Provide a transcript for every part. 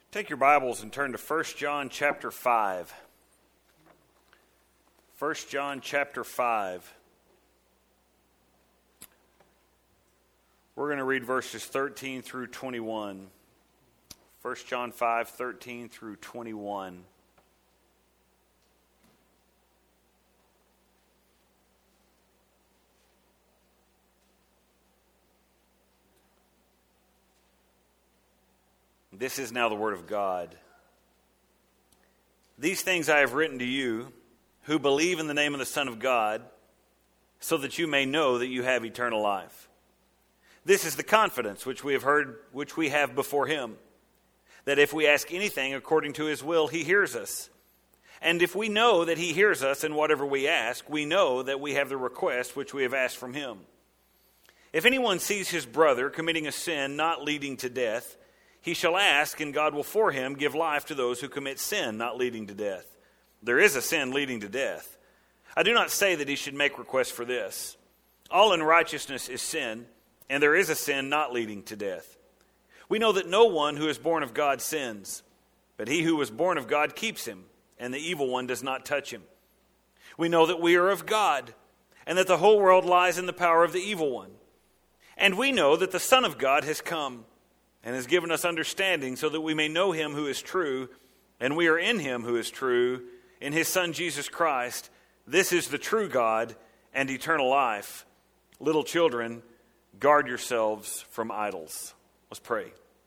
Take your Bibles and turn to 1 John chapter 5. 1 John chapter 5. We're going to read verses 13 through 21. 1 John 5, 13 through 21. This is now the word of God. These things I have written to you who believe in the name of the Son of God, so that you may know that you have eternal life. This is the confidence which we have heard, which we have before him, that if we ask anything according to his will, he hears us. And if we know that he hears us in whatever we ask, we know that we have the request which we have asked from him. If anyone sees his brother committing a sin not leading to death, he shall ask, and God will for him give life to those who commit sin not leading to death. There is a sin leading to death. I do not say that he should make request for this. All unrighteousness is sin, and there is a sin not leading to death. We know that no one who is born of God sins, but he who was born of God keeps him, and the evil one does not touch him. We know that we are of God, and that the whole world lies in the power of the evil one. And we know that the Son of God has come, and has given us understanding so that we may know him who is true, and we are in him who is true, in his Son Jesus Christ. This is the true God and eternal life. Little children, guard yourselves from idols. Let's pray.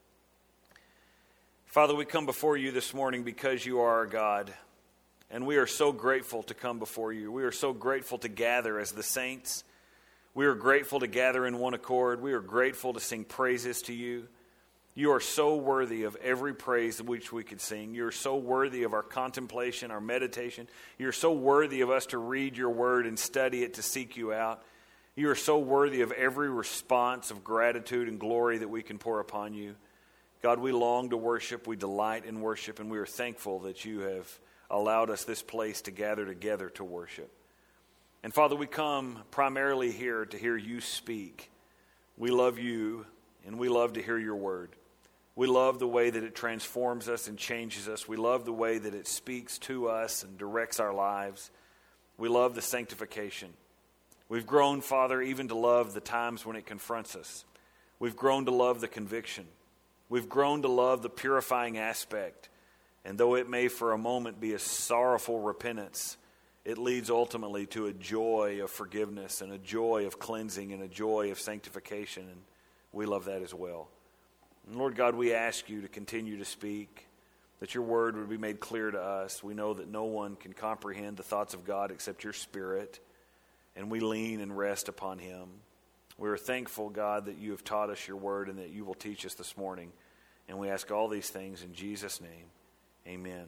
Father, we come before you this morning because you are our God, and we are so grateful to come before you. We are so grateful to gather as the saints. We are grateful to gather in one accord. We are grateful to sing praises to you. You are so worthy of every praise which we could sing. You are so worthy of our contemplation, our meditation. You are so worthy of us to read your word and study it to seek you out. You are so worthy of every response of gratitude and glory that we can pour upon you. God, we long to worship. We delight in worship, and we are thankful that you have allowed us this place to gather together to worship. And Father, we come primarily here to hear you speak. We love you, and we love to hear your word. We love the way that it transforms us and changes us. We love the way that it speaks to us and directs our lives. We love the sanctification. We've grown, Father, even to love the times when it confronts us. We've grown to love the conviction. We've grown to love the purifying aspect. And though it may for a moment be a sorrowful repentance, it leads ultimately to a joy of forgiveness and a joy of cleansing and a joy of sanctification. And we love that as well. And Lord God, we ask you to continue to speak, that your word would be made clear to us. We know that no one can comprehend the thoughts of God except your Spirit, and we lean and rest upon him. We are thankful, God, that you have taught us your word and that you will teach us this morning. And we ask all these things in Jesus' name. Amen.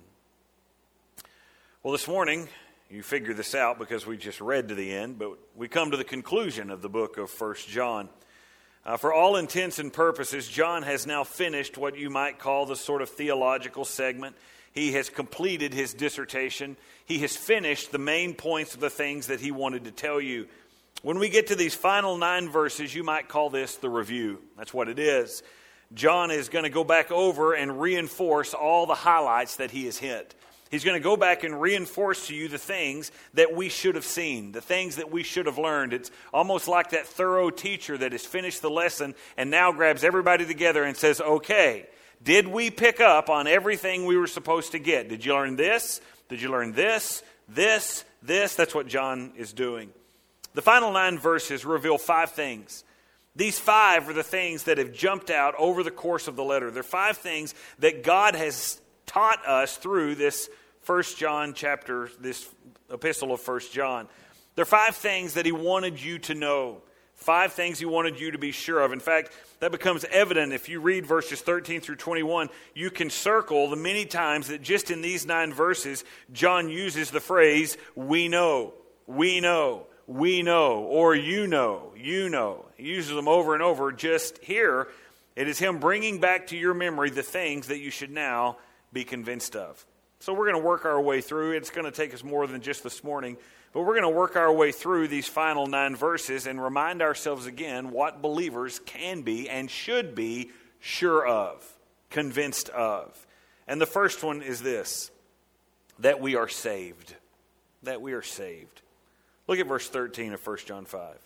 Well, this morning, you figure this out because we just read to the end, but we come to the conclusion of the book of 1 John. For all intents and purposes, John has now finished what you might call the sort of theological segment. He has completed his dissertation. He has finished the main points of the things that he wanted to tell you. When we get to these final 9 verses, you might call this the review. That's what it is. John is going to go back over and reinforce all the highlights that he has hit. He's going to go back and reinforce to you the things that we should have seen, the things that we should have learned. It's almost like that thorough teacher that has finished the lesson and now grabs everybody together and says, okay, did we pick up on everything we were supposed to get? Did you learn this? Did you learn this? This? That's what John is doing. The final 9 verses reveal 5 things. These 5 are the things that have jumped out over the course of the letter. They're 5 things that God has taught us through this 1 John chapter, this epistle of 1 John. There are 5 things that he wanted you to know. 5 things he wanted you to be sure of. In fact, that becomes evident if you read verses 13 through 21. You can circle the many times that just in these 9 verses, John uses the phrase, we know, we know, we know, or you know, you know. He uses them over and over. Just here, it is him bringing back to your memory the things that you should now be convinced of. So we're going to work our way through. It's going to take us more than just this morning, but we're going to work our way through these final 9 verses and remind ourselves again what believers can be and should be sure of, convinced of. And the first one is this, that we are saved. That we are saved. Look at verse 13 of 1 John 5.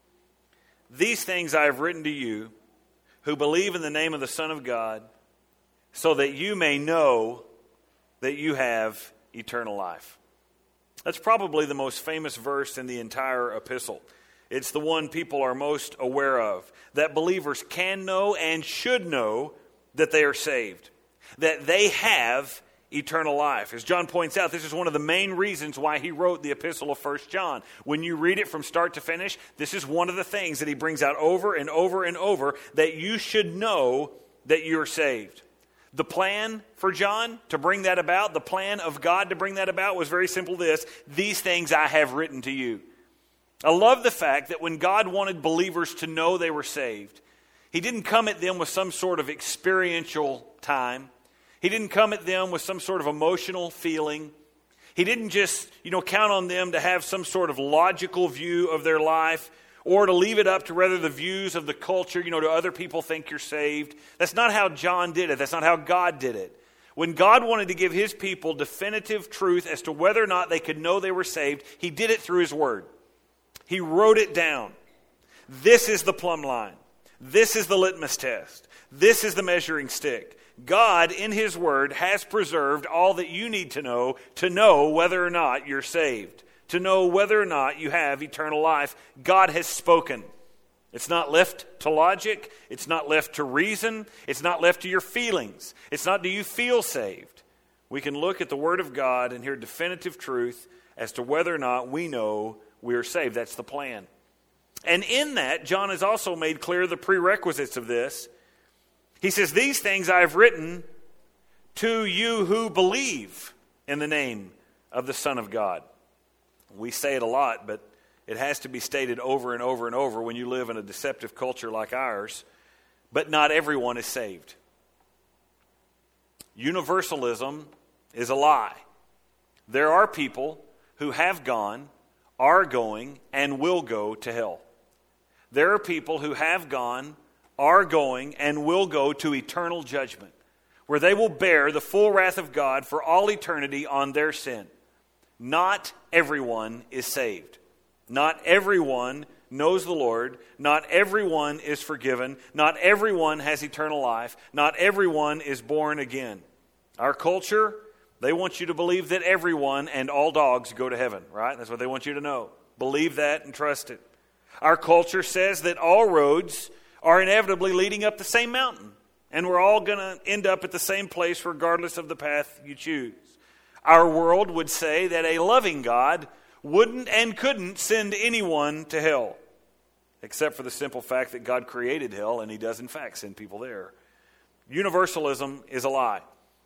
These things I have written to you who believe in the name of the Son of God, so that you may know that you have eternal life. That's probably the most famous verse in the entire epistle. It's the one people are most aware of, that believers can know and should know that they are saved, that they have eternal life. As John points out, this is one of the main reasons why he wrote the epistle of 1 John. When you read it from start to finish, this is one of the things that he brings out over and over and over, that you should know that you're saved. The plan for John to bring that about, the plan of God to bring that about was very simple this: these things I have written to you. I love the fact that when God wanted believers to know they were saved, he didn't come at them with some sort of experiential time. He didn't come at them with some sort of emotional feeling. He didn't just, count on them to have some sort of logical view of their life, or to leave it up to rather the views of the culture, do other people think you're saved? That's not how John did it. That's not how God did it. When God wanted to give his people definitive truth as to whether or not they could know they were saved, he did it through his word. He wrote it down. This is the plumb line. This is the litmus test. This is the measuring stick. God, in his word, has preserved all that you need to know whether or not you're saved, to know whether or not you have eternal life. God has spoken. It's not left to logic. It's not left to reason. It's not left to your feelings. It's not, do you feel saved? We can look at the word of God and hear definitive truth as to whether or not we know we are saved. That's the plan. And in that, John has also made clear the prerequisites of this. He says, these things I have written to you who believe in the name of the Son of God. We say it a lot, but it has to be stated over and over and over when you live in a deceptive culture like ours. But not everyone is saved. Universalism is a lie. There are people who have gone, are going, and will go to hell. There are people who have gone, are going, and will go to eternal judgment, where they will bear the full wrath of God for all eternity on their sin. Not everyone is saved. Not everyone knows the Lord. Not everyone is forgiven. Not everyone has eternal life. Not everyone is born again. Our culture, they want you to believe that everyone and all dogs go to heaven, right? That's what they want you to know. Believe that and trust it. Our culture says that all roads are inevitably leading up the same mountain, and we're all going to end up at the same place regardless of the path you choose. Our world would say that a loving God wouldn't and couldn't send anyone to hell, except for the simple fact that God created hell, and he does in fact send people there. Universalism is a lie.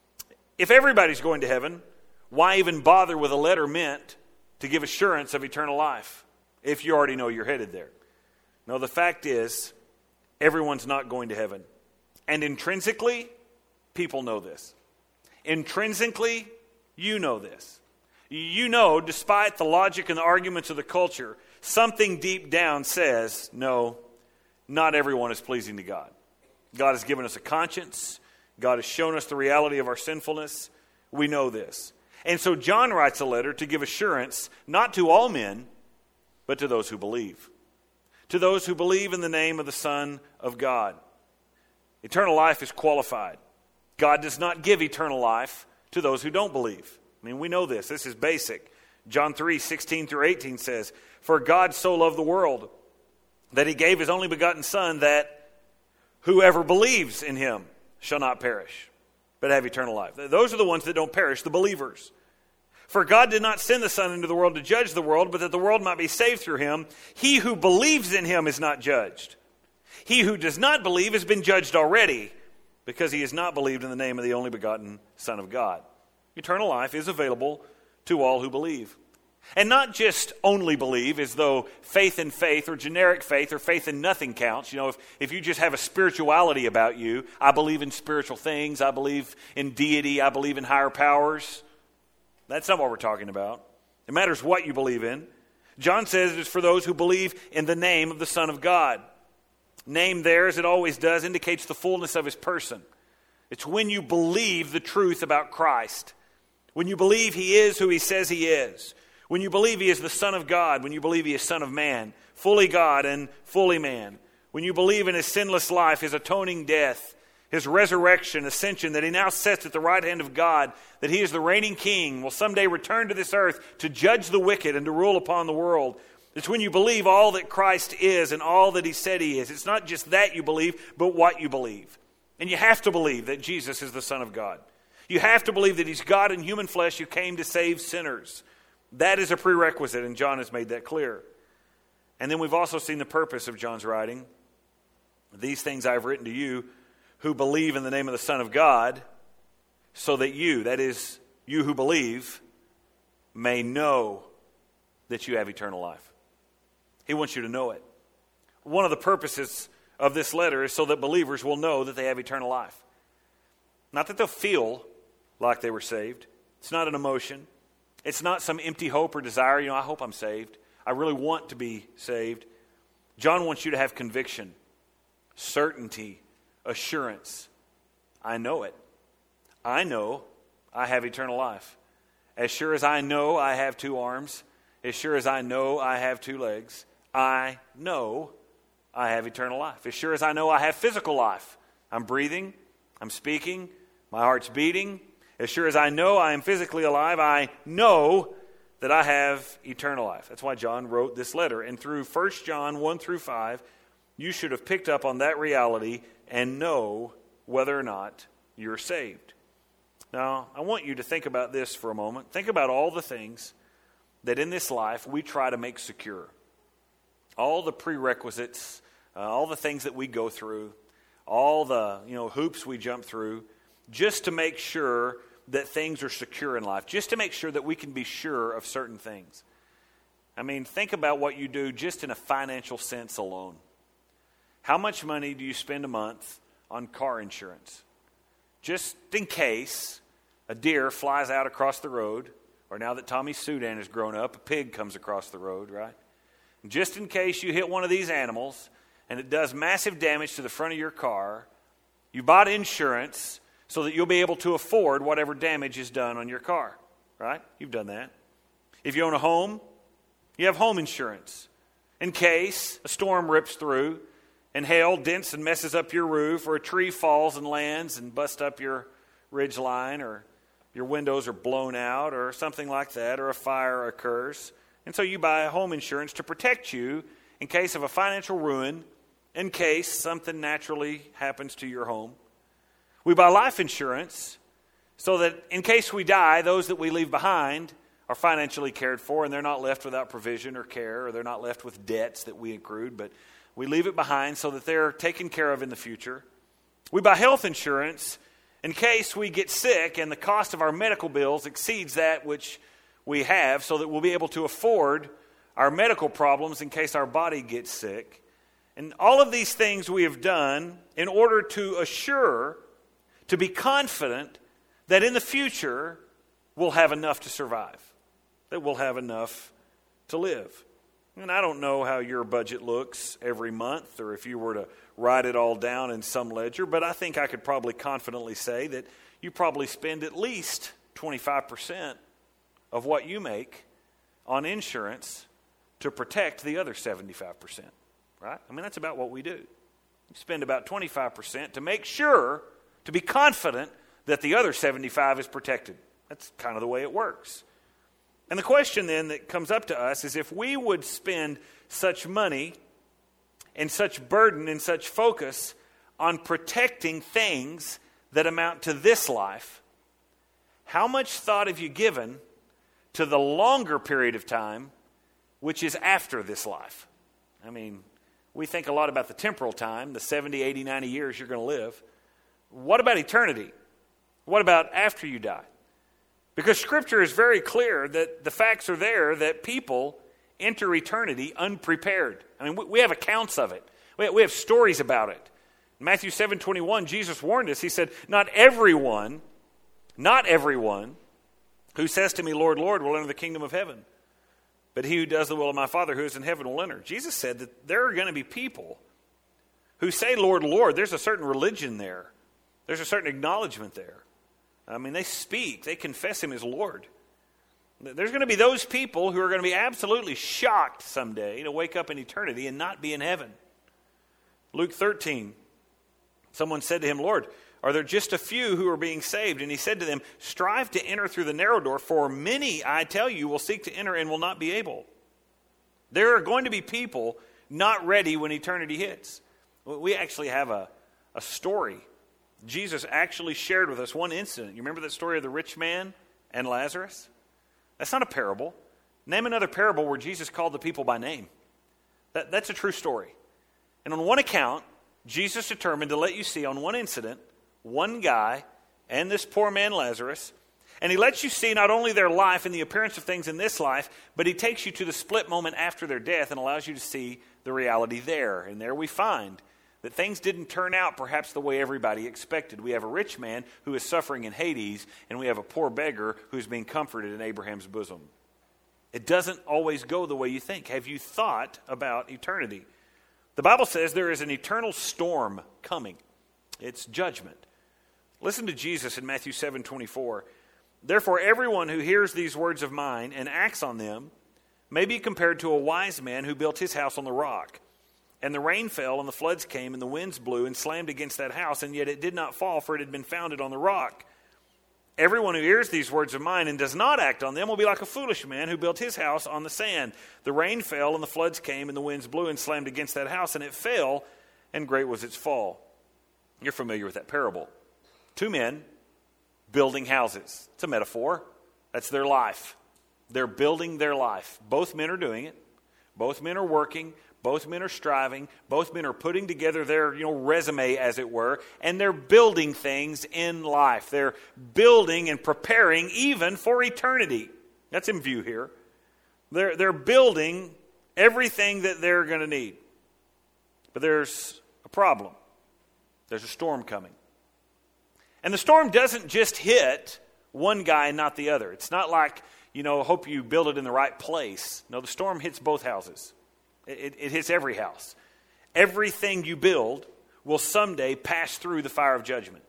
If everybody's going to heaven, why even bother with a letter meant to give assurance of eternal life if you already know you're headed there? No, the fact is, everyone's not going to heaven. And intrinsically, people know this. Intrinsically, you know this. You know, despite the logic and the arguments of the culture, something deep down says, no, not everyone is pleasing to God. God has given us a conscience. God has shown us the reality of our sinfulness. We know this. And so John writes a letter to give assurance, not to all men, but to those who believe. To those who believe in the name of the Son of God. Eternal life is qualified. God does not give eternal life to those who don't believe. I mean, we know this. This is basic. John 3:16-18 says, "For God so loved the world that he gave his only begotten Son, that whoever believes in him shall not perish, but have eternal life." Those are the ones that don't perish, the believers. "For God did not send the Son into the world to judge the world, but that the world might be saved through him. He who believes in him is not judged. He who does not believe has been judged already, because he has not believed in the name of the only begotten Son of God." Eternal life is available to all who believe. And not just only believe, as though faith in faith or generic faith or faith in nothing counts. If you just have a spirituality about you, I believe in spiritual things, I believe in deity, I believe in higher powers. That's not what we're talking about. It matters what you believe in. John says it is for those who believe in the name of the Son of God. Name there, as it always does, indicates the fullness of his person. It's when you believe the truth about Christ. When you believe He is who He says He is. When you believe He is the Son of God. When you believe He is Son of Man. Fully God and fully man. When you believe in His sinless life, His atoning death, His resurrection, ascension, that He now sits at the right hand of God, that He is the reigning King, will someday return to this earth to judge the wicked and to rule upon the world. It's when you believe all that Christ is and all that He said He is. It's not just that you believe, but what you believe. And you have to believe that Jesus is the Son of God. You have to believe that He's God in human flesh who came to save sinners. That is a prerequisite, and John has made that clear. And then we've also seen the purpose of John's writing. These things I have written to you who believe in the name of the Son of God, so that you, that is, you who believe, may know that you have eternal life. He wants you to know it. One of the purposes of this letter is so that believers will know that they have eternal life. Not that they'll feel like they were saved. It's not an emotion. It's not some empty hope or desire. I hope I'm saved. I really want to be saved. John wants you to have conviction, certainty, assurance. I know it. I know I have eternal life. As sure as I know I have two arms, as sure as I know I have two legs, I know I have eternal life. As sure as I know I have physical life, I'm breathing, I'm speaking, my heart's beating. As sure as I know I am physically alive, I know that I have eternal life. That's why John wrote this letter. And through 1 John 1 through 5, you should have picked up on that reality and know whether or not you're saved. Now, I want you to think about this for a moment. Think about all the things that in this life we try to make secure. All the prerequisites, all the things that we go through, all the hoops we jump through, just to make sure that things are secure in life, just to make sure that we can be sure of certain things. I mean, think about what you do just in a financial sense alone. How much money do you spend a month on car insurance? Just in case a deer flies out across the road, or now that Tommy Sudan has grown up, a pig comes across the road, right? Just in case you hit one of these animals and it does massive damage to the front of your car, you bought insurance so that you'll be able to afford whatever damage is done on your car, right? You've done that. If you own a home, you have home insurance. In case a storm rips through and hail dents and messes up your roof, or a tree falls and lands and busts up your ridge line, or your windows are blown out, or something like that, or a fire occurs. And so you buy a home insurance to protect you in case of a financial ruin, in case something naturally happens to your home. We buy life insurance so that in case we die, those that we leave behind are financially cared for, and they're not left without provision or care, or they're not left with debts that we accrued, but we leave it behind so that they're taken care of in the future. We buy health insurance in case we get sick and the cost of our medical bills exceeds that which we have, so that we'll be able to afford our medical problems in case our body gets sick. And all of these things we have done in order to assure, to be confident that in the future we'll have enough to survive, that we'll have enough to live. And I don't know how your budget looks every month, or if you were to write it all down in some ledger, but I think I could probably confidently say that you probably spend at least 25% of what you make on insurance to protect the other 75%, right? I mean, that's about what we do. We spend about 25% to make sure, to be confident that the other 75 is protected. That's kind of the way it works. And the question then that comes up to us is, if we would spend such money and such burden and such focus on protecting things that amount to this life, how much thought have you given to the longer period of time, which is after this life? I mean, we think a lot about the temporal time, the 70, 80, 90 years you're going to live. What about eternity? What about after you die? Because Scripture is very clear that the facts are there that people enter eternity unprepared. I mean, we have accounts of it. We have stories about it. In Matthew 7:21, Jesus warned us. He said, not everyone who says to me, Lord, Lord, will enter the kingdom of heaven, but he who does the will of my Father who is in heaven will enter. Jesus said that there are going to be people who say, Lord, Lord. There's a certain religion there. There's a certain acknowledgement there. I mean, they speak. They confess him as Lord. There's going to be those people who are going to be absolutely shocked someday to wake up in eternity and not be in heaven. Luke 13, someone said to him, Lord, are there just a few who are being saved? And he said to them, strive to enter through the narrow door, for many, I tell you, will seek to enter and will not be able. There are going to be people not ready when eternity hits. We actually have a story. Jesus actually shared with us one incident. You remember that story of the rich man and Lazarus? That's not a parable. Name another parable where Jesus called the people by name. That's a true story. And on one account, Jesus determined to let you see on one incident, one guy and this poor man Lazarus, and he lets you see not only their life and the appearance of things in this life, but he takes you to the split moment after their death and allows you to see the reality there. And there we find that things didn't turn out perhaps the way everybody expected. We have a rich man who is suffering in Hades, and we have a poor beggar who's being comforted in Abraham's bosom. It doesn't always go the way you think. Have you thought about eternity? The Bible says there is an eternal storm coming. It's judgment. Listen to Jesus in Matthew 7:24. Therefore, everyone who hears these words of mine and acts on them may be compared to a wise man who built his house on the rock. And the rain fell, and the floods came, and the winds blew and slammed against that house, and yet it did not fall, for it had been founded on the rock. Everyone who hears these words of mine and does not act on them will be like a foolish man who built his house on the sand. The rain fell, and the floods came, and the winds blew and slammed against that house, and it fell, and great was its fall. You're familiar with that parable. Two men building houses. It's a metaphor. That's their life. They're building their life. Both men are doing it. Both men are working. Both men are striving. Both men are putting together their, resume, as it were, and they're building things in life. They're building and preparing even for eternity. That's in view here. They're building everything that they're going to need. But there's a problem. There's a storm coming. And the storm doesn't just hit one guy and not the other. It's not like, hope you build it in the right place. No, the storm hits both houses. It hits every house. Everything you build will someday pass through the fire of judgment.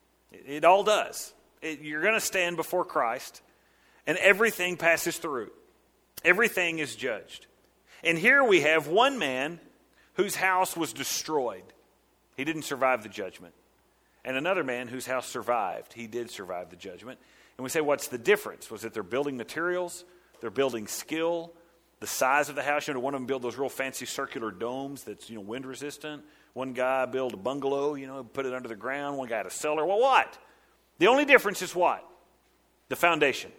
It all does. You're going to stand before Christ, and everything passes through. Everything is judged. And here we have one man whose house was destroyed. He didn't survive the judgment. And another man whose house survived. He did survive the judgment. And we say, what's the difference? Was it they're building materials? They're building skill? The size of the house? One of them built those real fancy circular domes that's, wind resistant. One guy built a bungalow, put it under the ground. One guy had a cellar. Well, what? The only difference is what? The foundation.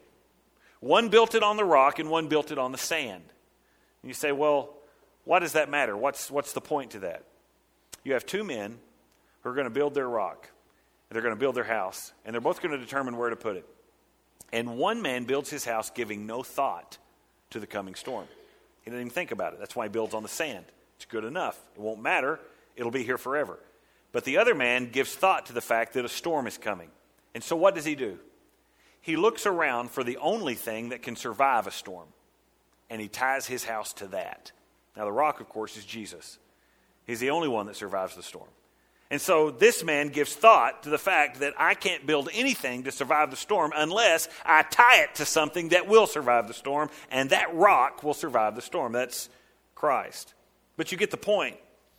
One built it on the rock and one built it on the sand. And you say, well, why does that matter? What's the point to that? You have two men who are going to build their rock, and they're going to build their house, and they're both going to determine where to put it. And one man builds his house giving no thought to the coming storm. He didn't even think about it. That's why he builds on the sand. It's good enough. It won't matter. It'll be here forever. But the other man gives thought to the fact that a storm is coming. And so what does he do? He looks around for the only thing that can survive a storm, and he ties his house to that. Now, the rock, of course, is Jesus. He's the only one that survives the storm. And so this man gives thought to the fact that I can't build anything to survive the storm unless I tie it to something that will survive the storm, and that rock will survive the storm. That's Christ. But you get the point.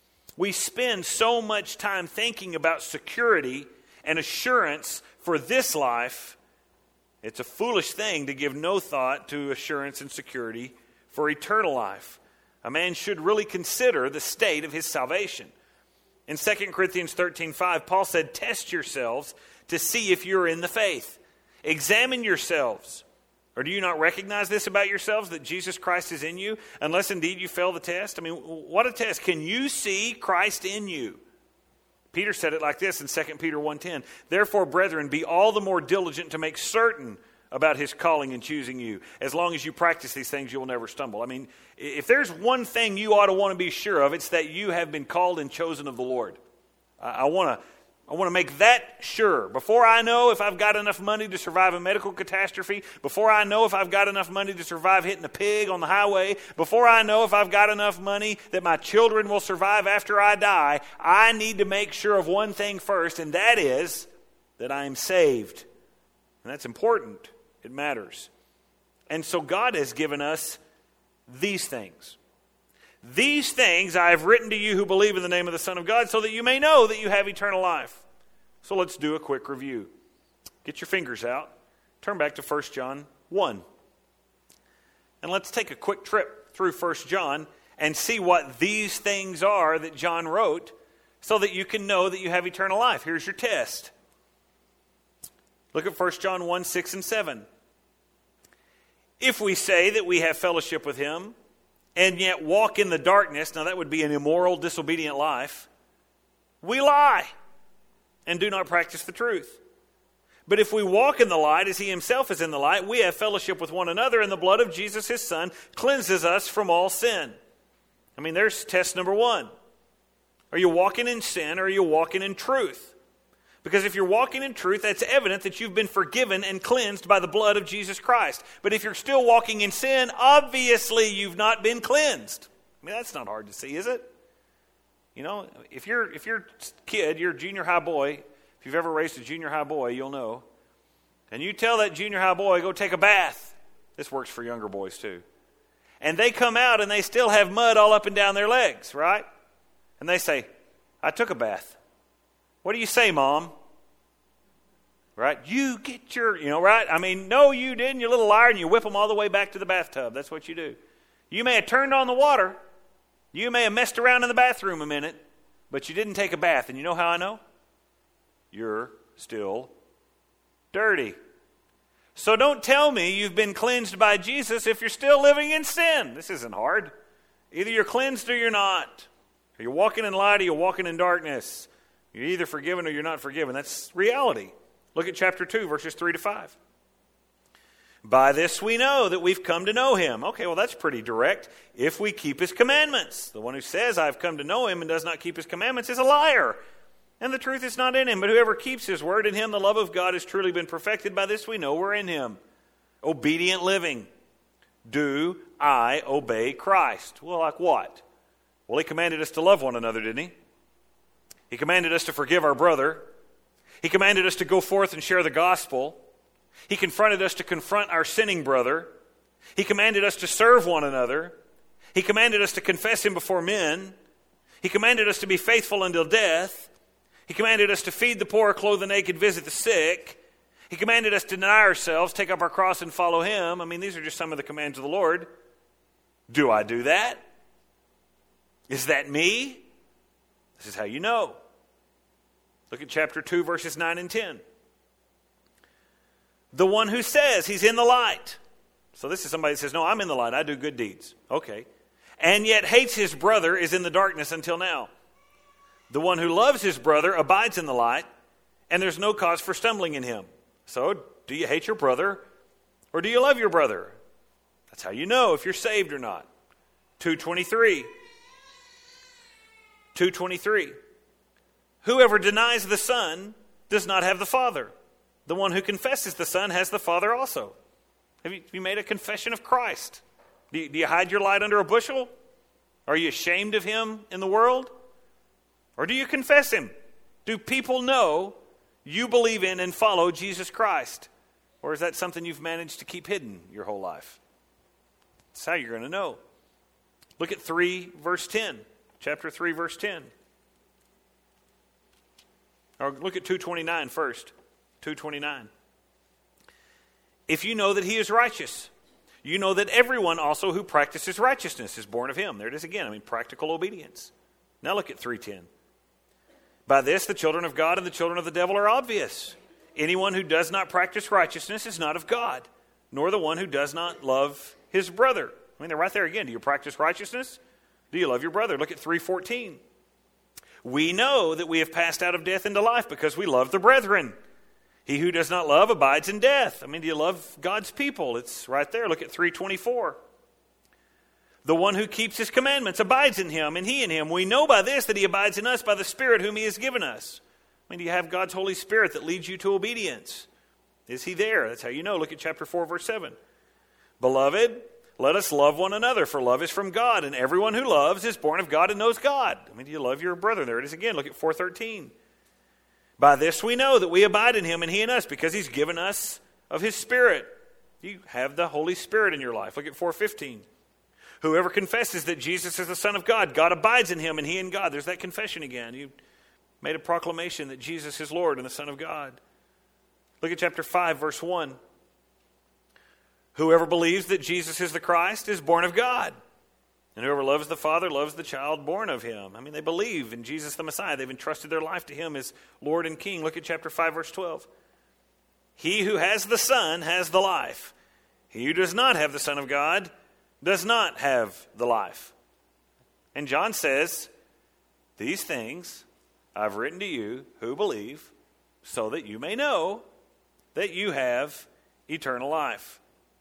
We spend so much time thinking about security and assurance for this life. It's a foolish thing to give no thought to assurance and security for eternal life. A man should really consider the state of his salvation. In 2 Corinthians 13:5, Paul said, test yourselves to see if you're in the faith. Examine yourselves. Or do you not recognize this about yourselves, that Jesus Christ is in you, unless indeed you fail the test? I mean, what a test. Can you see Christ in you? Peter said it like this in 2 Peter 1:10. Therefore, brethren, be all the more diligent to make certain about his calling and choosing you. As long as you practice these things, you will never stumble. I mean, if there's one thing you ought to want to be sure of, it's that you have been called and chosen of the Lord. I want to make that sure. Before I know if I've got enough money to survive a medical catastrophe, before I know if I've got enough money to survive hitting a pig on the highway, before I know if I've got enough money that my children will survive after I die, I need to make sure of one thing first, and that is that I am saved. And that's important. It matters. And so God has given us these things. These things I have written to you who believe in the name of the Son of God, so that you may know that you have eternal life. So let's do a quick review. Get your fingers out. Turn back to 1 John 1. And let's take a quick trip through 1 John and see what these things are that John wrote, so that you can know that you have eternal life. Here's your test. Look at 1 John 1, 6 and 7. If we say that we have fellowship with him, and yet walk in the darkness, now that would be an immoral, disobedient life, we lie and do not practice the truth. But if we walk in the light as he himself is in the light, we have fellowship with one another, and the blood of Jesus his Son cleanses us from all sin. I mean, there's test number one. Are you walking in sin, or are you walking in truth? Because if you're walking in truth, that's evident that you've been forgiven and cleansed by the blood of Jesus Christ. But if you're still walking in sin, obviously you've not been cleansed. I mean, that's not hard to see, is it? You know, if you're a kid, you're a junior high boy. If you've ever raised a junior high boy, you'll know. And you tell that junior high boy, go take a bath. This works for younger boys too. And they come out and they still have mud all up and down their legs, right? And they say, I took a bath. What do you say, Mom? Right? You get your, right? I mean, no, you didn't, you little liar, and you whip them all the way back to the bathtub. That's what you do. You may have turned on the water. You may have messed around in the bathroom a minute, but you didn't take a bath. And you know how I know? You're still dirty. So don't tell me you've been cleansed by Jesus if you're still living in sin. This isn't hard. Either you're cleansed or you're not. You're walking in light or you're walking in darkness. You're either forgiven or you're not forgiven. That's reality. Look at chapter 2, verses 3 to 5. By this we know that we've come to know him. Okay, well that's pretty direct. If we keep his commandments. The one who says, I've come to know him and does not keep his commandments is a liar. And the truth is not in him. But whoever keeps his word, in him the love of God has truly been perfected. By this we know we're in him. Obedient living. Do I obey Christ? Well, like what? Well, he commanded us to love one another, didn't he? He commanded us to forgive our brother. He commanded us to go forth and share the gospel. He confronted us to confront our sinning brother. He commanded us to serve one another. He commanded us to confess him before men. He commanded us to be faithful until death. He commanded us to feed the poor, clothe the naked, visit the sick. He commanded us to deny ourselves, take up our cross, and follow him. I mean, these are just some of the commands of the Lord. Do I do that? Is that me? This is how you know. Look at chapter 2, verses 9 and 10. The one who says he's in the light. So this is somebody that says, no, I'm in the light. I do good deeds. Okay. And yet hates his brother is in the darkness until now. The one who loves his brother abides in the light, and there's no cause for stumbling in him. So, do you hate your brother, or do you love your brother? That's how you know if you're saved or not. 2:23. 2:23. Whoever denies the Son does not have the Father. The one who confesses the Son has the Father also. Have you made a confession of Christ? Do you hide your light under a bushel? Are you ashamed of him in the world? Or do you confess him? Do people know you believe in and follow Jesus Christ? Or is that something you've managed to keep hidden your whole life? That's how you're going to know. Look at 3 verse 10. Chapter 3 verse 10. Or look at 2:29 first. 2:29. If you know that he is righteous, you know that everyone also who practices righteousness is born of him. There it is again. Practical obedience. Now look at 3:10. By this, the children of God and the children of the devil are obvious. Anyone who does not practice righteousness is not of God, nor the one who does not love his brother. They're right there again. Do you practice righteousness? Do you love your brother? Look at 3:14. We know that we have passed out of death into life because we love the brethren. He who does not love abides in death. Do you love God's people? It's right there. Look at 3:24. The one who keeps his commandments abides in him, and he in him. We know by this that he abides in us by the Spirit whom he has given us. Do you have God's Holy Spirit that leads you to obedience? Is he there? That's how you know. Look at chapter 4, verse 7. Beloved, let us love one another, for love is from God, and everyone who loves is born of God and knows God. Do you love your brother? There it is again. Look at 4:13. By this we know that we abide in him and he in us, because he's given us of his Spirit. You have the Holy Spirit in your life. Look at 4:15. Whoever confesses that Jesus is the Son of God, God abides in him and he in God. There's that confession again. You made a proclamation that Jesus is Lord and the Son of God. Look at chapter 5, verse 1. Whoever believes that Jesus is the Christ is born of God. And whoever loves the Father loves the child born of him. I mean, they believe in Jesus the Messiah. They've entrusted their life to him as Lord and King. Look at chapter 5, verse 12. He who has the Son has the life. He who does not have the Son of God does not have the life. And John says, these things I've written to you who believe, so that you may know that you have eternal life.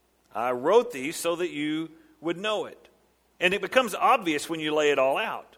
I wrote these so that you would know it. And it becomes obvious when you lay it all out.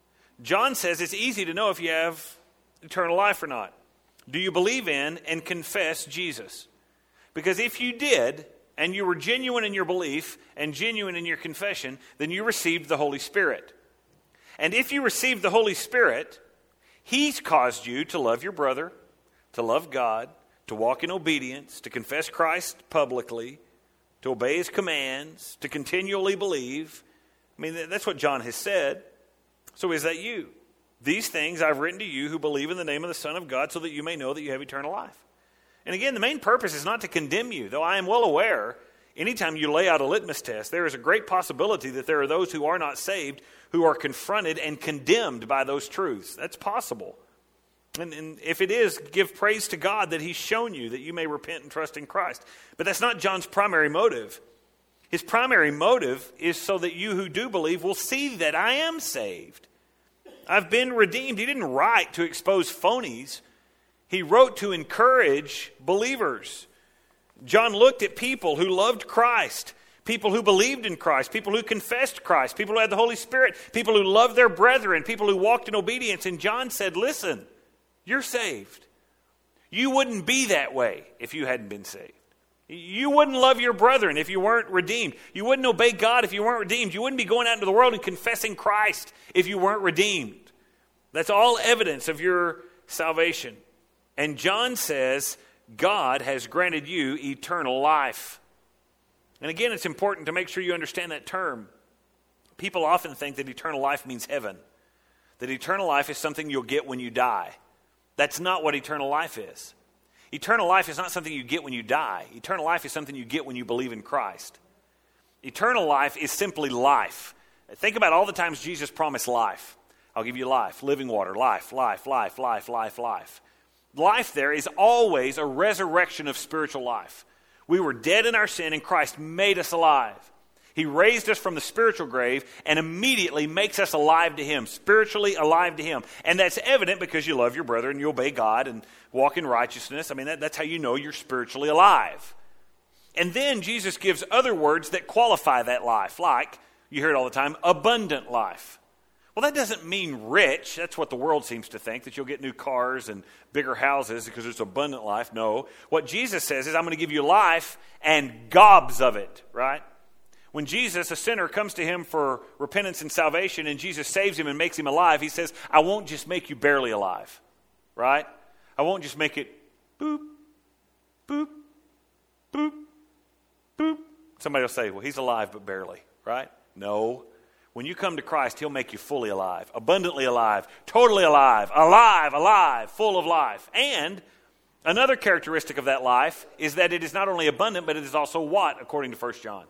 John says it's easy to know if you have eternal life or not. Do you believe in and confess Jesus? Because if you did, and you were genuine in your belief and genuine in your confession, then you received the Holy Spirit. And if you received the Holy Spirit, he's caused you to love your brother, to love God, to walk in obedience, to confess Christ publicly, to obey his commands, to continually believe. I mean, that's what John has said. So is that you? These things I've written to you who believe in the name of the Son of God, so that you may know that you have eternal life. And again, the main purpose is not to condemn you, though I am well aware, anytime you lay out a litmus test, there is a great possibility that there are those who are not saved who are confronted and condemned by those truths. That's possible. And if it is, give praise to God that he's shown you that you may repent and trust in Christ. But that's not John's primary motive. His primary motive is so that you who do believe will see that I am saved. I've been redeemed. He didn't write to expose phonies. He wrote to encourage believers. John looked at people who loved Christ, people who believed in Christ, people who confessed Christ, people who had the Holy Spirit, people who loved their brethren, people who walked in obedience. And John said, listen, you're saved. You wouldn't be that way if you hadn't been saved. You wouldn't love your brethren if you weren't redeemed. You wouldn't obey God if you weren't redeemed. You wouldn't be going out into the world and confessing Christ if you weren't redeemed. That's all evidence of your salvation. And John says, God has granted you eternal life. And again, it's important to make sure you understand that term. People often think that eternal life means heaven. That eternal life is something you'll get when you die. That's not what eternal life is. Eternal life is not something you get when you die. Eternal life is something you get when you believe in Christ. Eternal life is simply life. Think about all the times Jesus promised life. I'll give you life, living water, life, life, life, life, life, life. Life there is always a resurrection of spiritual life. We were dead in our sin and Christ made us alive. He raised us from the spiritual grave and immediately makes us alive to him, spiritually alive to him. And that's evident because you love your brother and you obey God and walk in righteousness. I mean, that's how you know you're spiritually alive. And then Jesus gives other words that qualify that life, like, you hear it all the time, abundant life. Well, that doesn't mean rich. That's what the world seems to think, that you'll get new cars and bigger houses because it's abundant life. No. What Jesus says is, I'm going to give you life and gobs of it, right? When Jesus, a sinner, comes to him for repentance and salvation, and Jesus saves him and makes him alive, he says, I won't just make you barely alive, right? I won't just make it boop, boop, boop, boop. Somebody will say, well, he's alive but barely, right? No. When you come to Christ, he'll make you fully alive, abundantly alive, totally alive, alive, alive, full of life. And another characteristic of that life is that it is not only abundant, but it is also what, according to 1 John?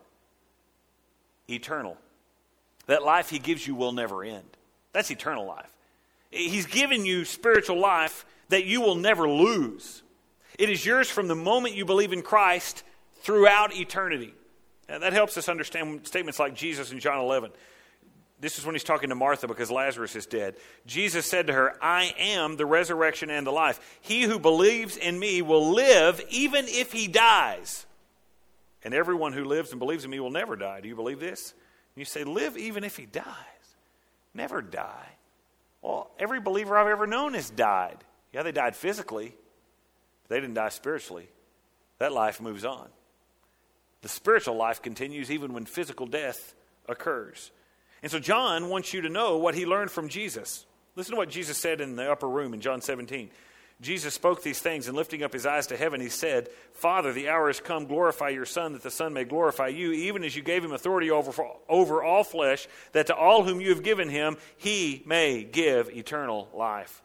Eternal. That life he gives you will never end. That's eternal life. He's given you spiritual life that you will never lose. It is yours from the moment you believe in Christ throughout eternity. And that helps us understand statements like Jesus in John 11. This is when he's talking to Martha because Lazarus is dead. Jesus said to her, I am the resurrection and the life. He who believes in me will live even if he dies. And everyone who lives and believes in me will never die. Do you believe this? And you say, live even if he dies. Never die. Well, every believer I've ever known has died. Yeah, they died physically. But they didn't die spiritually. That life moves on. The spiritual life continues even when physical death occurs. And so John wants you to know what he learned from Jesus. Listen to what Jesus said in the upper room in John 17. Jesus spoke these things, and lifting up his eyes to heaven, he said, Father, the hour has come, glorify your Son, that the Son may glorify you, even as you gave him authority over all flesh, that to all whom you have given him, he may give eternal life.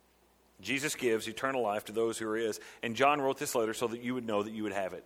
Jesus gives eternal life to those who are his. And John wrote this letter so that you would know that you would have it.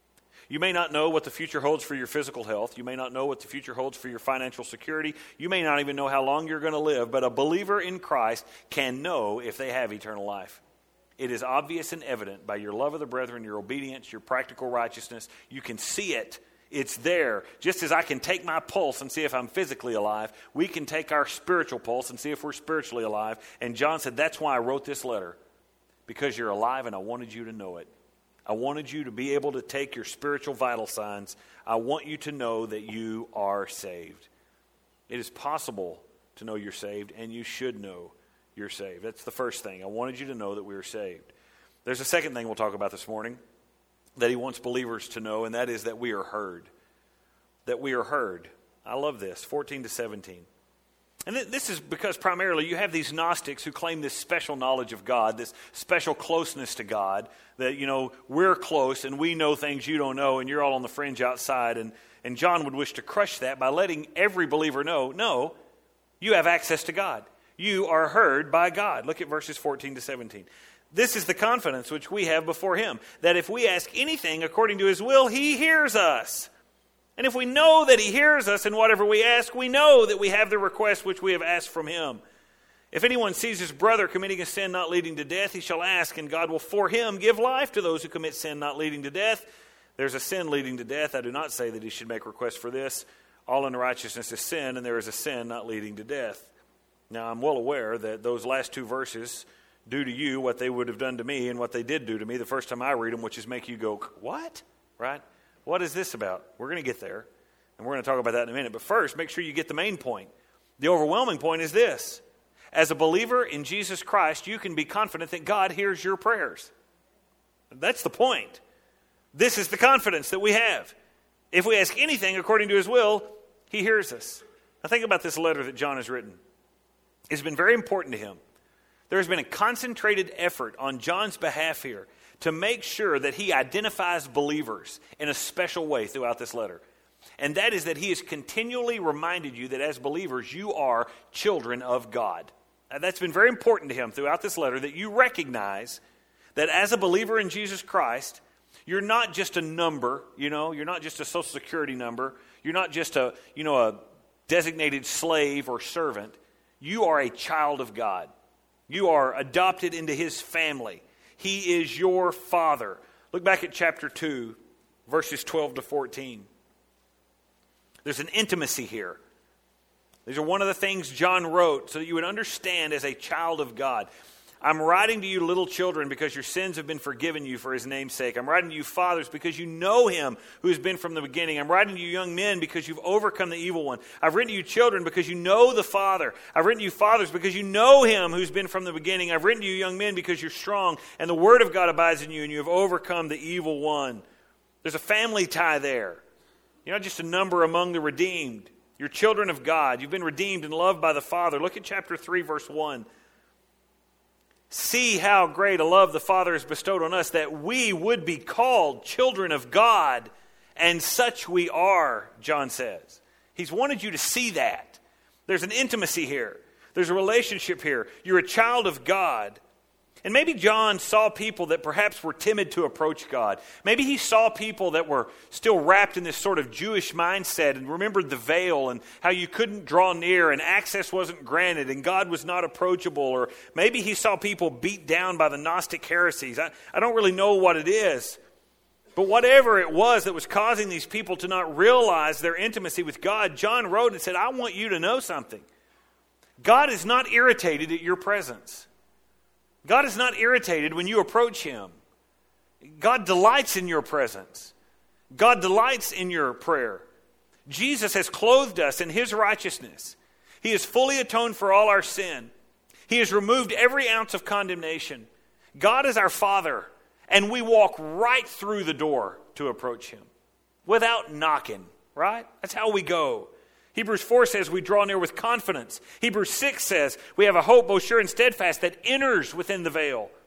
You may not know what the future holds for your physical health. You may not know what the future holds for your financial security. You may not even know how long you're going to live. But a believer in Christ can know if they have eternal life. It is obvious and evident by your love of the brethren, your obedience, your practical righteousness. You can see it. It's there. Just as I can take my pulse and see if I'm physically alive, we can take our spiritual pulse and see if we're spiritually alive. And John said, that's why I wrote this letter, because you're alive and I wanted you to know it. I wanted you to be able to take your spiritual vital signs. I want you to know that you are saved. It is possible to know you're saved, and you should know you're saved. That's the first thing. I wanted you to know that we are saved. There's a second thing we'll talk about this morning that he wants believers to know, and that is that we are heard. That we are heard. I love this, 14 to 17. And this is because primarily you have these Gnostics who claim this special knowledge of God, this special closeness to God, that, we're close and we know things you don't know and you're all on the fringe outside. And John would wish to crush that by letting every believer know, no, you have access to God. You are heard by God. Look at verses 14 to 17. This is the confidence which we have before him, that if we ask anything according to his will, he hears us. And if we know that he hears us in whatever we ask, we know that we have the request which we have asked from him. If anyone sees his brother committing a sin not leading to death, he shall ask, and God will for him give life to those who commit sin not leading to death. There's a sin leading to death. I do not say that he should make request for this. All unrighteousness is sin, and there is a sin not leading to death. Now, I'm well aware that those last two verses do to you what they would have done to me and what they did do to me the first time I read them, which is make you go, what? Right? What is this about? We're going to get there, and we're going to talk about that in a minute. But first, make sure you get the main point. The overwhelming point is this. As a believer in Jesus Christ, you can be confident that God hears your prayers. That's the point. This is the confidence that we have. If we ask anything according to his will, he hears us. Now think about this letter that John has written. It's been very important to him. There has been a concentrated effort on John's behalf here to make sure that he identifies believers in a special way throughout this letter. And that is that he has continually reminded you that as believers, you are children of God. Now, that's been very important to him throughout this letter, that you recognize that as a believer in Jesus Christ, you're not just a number, you're not just a social security number. You're not just a designated slave or servant. You are a child of God. You are adopted into his family. He is your Father. Look back at chapter 2, verses 12 to 14. There's an intimacy here. These are one of the things John wrote so that you would understand as a child of God. I'm writing to you, little children, because your sins have been forgiven you for his name's sake. I'm writing to you, fathers, because you know him who has been from the beginning. I'm writing to you, young men, because you've overcome the evil one. I've written to you, children, because you know the Father. I've written to you, fathers, because you know him who's been from the beginning. I've written to you, young men, because you're strong, and the word of God abides in you, and you have overcome the evil one. There's a family tie there. You're not just a number among the redeemed. You're children of God. You've been redeemed and loved by the Father. Look at chapter 3, verse 1. See how great a love the Father has bestowed on us, that we would be called children of God, and such we are, John says. He's wanted you to see that. There's an intimacy here. There's a relationship here. You're a child of God. And maybe John saw people that perhaps were timid to approach God. Maybe he saw people that were still wrapped in this sort of Jewish mindset and remembered the veil and how you couldn't draw near and access wasn't granted and God was not approachable. Or maybe he saw people beat down by the Gnostic heresies. I don't really know what it is. But whatever it was that was causing these people to not realize their intimacy with God, John wrote and said, I want you to know something. God is not irritated at your presence. God is not irritated when you approach him. God delights in your presence. God delights in your prayer. Jesus has clothed us in his righteousness. He has fully atoned for all our sin. He has removed every ounce of condemnation. God is our Father, and we walk right through the door to approach him without knocking, right? That's how we go. Hebrews 4 says we draw near with confidence. Hebrews 6 says we have a hope both sure and steadfast that enters within the veil.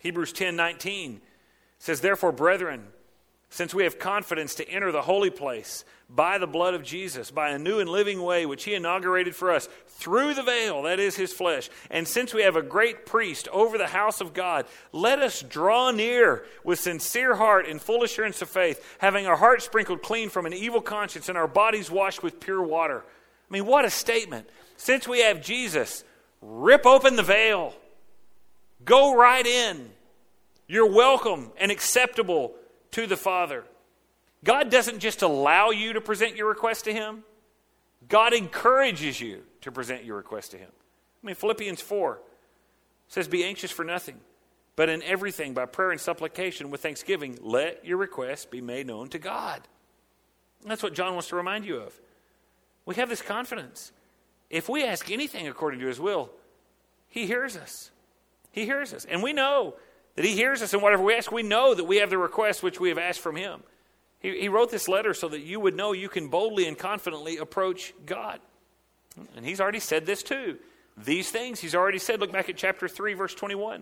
Hebrews 10:19 says, "Therefore, brethren, since we have confidence to enter the holy place by the blood of Jesus, by a new and living way which he inaugurated for us through the veil, that is his flesh, and since we have a great priest over the house of God, let us draw near with sincere heart and full assurance of faith, having our hearts sprinkled clean from an evil conscience and our bodies washed with pure water." I mean, what a statement. Since we have Jesus, rip open the veil. Go right in. You're welcome and acceptable to the Father. God doesn't just allow you to present your request to him. God encourages you to present your request to him. I mean, Philippians 4 says, "Be anxious for nothing, but in everything by prayer and supplication with thanksgiving, let your requests be made known to God." And that's what John wants to remind you of. We have this confidence. If we ask anything according to his will, he hears us. He hears us. And we know that he hears us in whatever we ask. We know that we have the request which we have asked from him. He wrote this letter so that you would know you can boldly and confidently approach God. And he's already said this too. These things he's already said. Look back at chapter 3, verse 21.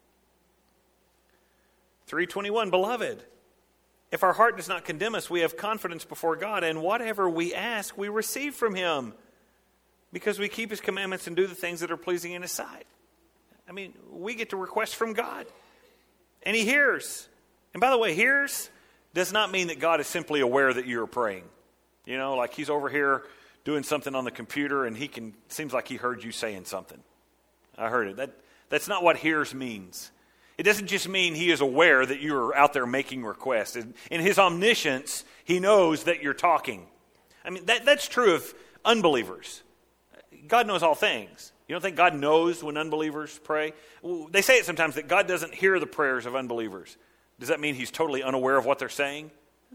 3:21, "Beloved, if our heart does not condemn us, we have confidence before God, and whatever we ask, we receive from him, because we keep his commandments and do the things that are pleasing in his sight." I mean, we get to request from God. And he hears. And by the way, hears does not mean that God is simply aware that you're praying. You know, like he's over here doing something on the computer and seems like he heard you saying something. I heard it. That's not what hears means. It doesn't just mean he is aware that you're out there making requests. In his omniscience, he knows that you're talking. I mean, that's true of unbelievers. God knows all things. You don't think God knows when unbelievers pray? They say it sometimes that God doesn't hear the prayers of unbelievers. Does that mean he's totally unaware of what they're saying?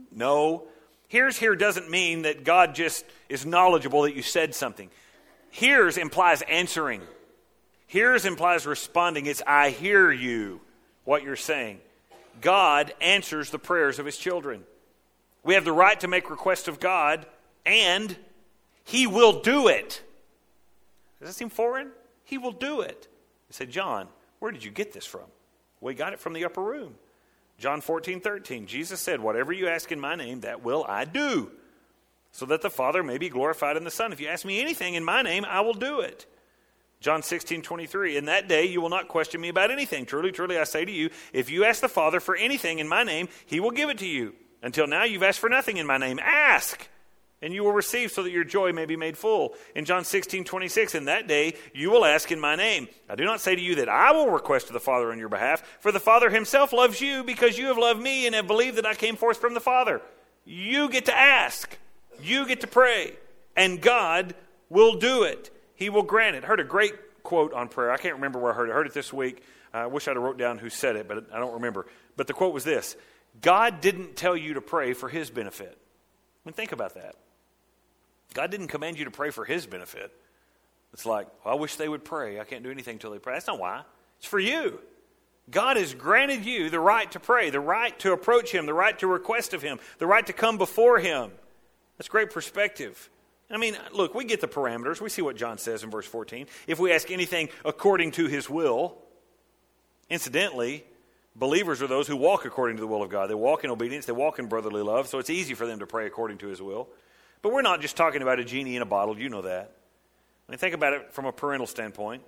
No. Hears here doesn't mean that God just is knowledgeable that you said something. Hears implies answering. Hears implies responding. It's I hear you, what you're saying. God answers the prayers of his children. We have the right to make requests of God, and he will do it. Does that seem foreign? He will do it. I said, "John, where did you get this from?" We got it from the upper room. John 14:13, Jesus said, "Whatever you ask in my name, that will I do, so that the Father may be glorified in the Son. If you ask me anything in my name, I will do it." John 16:23, "In that day you will not question me about anything. Truly, truly, I say to you, if you ask the Father for anything in my name, he will give it to you. Until now you've asked for nothing in my name. Ask, and you will receive, so that your joy may be made full." In John 16:26, "In that day you will ask in my name. I do not say to you that I will request to the Father on your behalf, for the Father himself loves you, because you have loved me and have believed that I came forth from the Father." You get to ask. You get to pray. And God will do it. He will grant it. I heard a great quote on prayer. I can't remember where I heard it. I heard it this week. I wish I'd have wrote down who said it, but I don't remember. But the quote was this: "God didn't tell you to pray for his benefit." I mean, think about that. God didn't command you to pray for his benefit. It's like, well, I wish they would pray. I can't do anything until they pray. That's not why. It's for you. God has granted you the right to pray, the right to approach him, the right to request of him, the right to come before him. That's great perspective. I mean, look, we get the parameters. We see what John says in verse 14. If we ask anything according to his will, incidentally, believers are those who walk according to the will of God. They walk in obedience. They walk in brotherly love. So it's easy for them to pray according to his will. But we're not just talking about a genie in a bottle. You know that. I mean, think about it from a parental standpoint.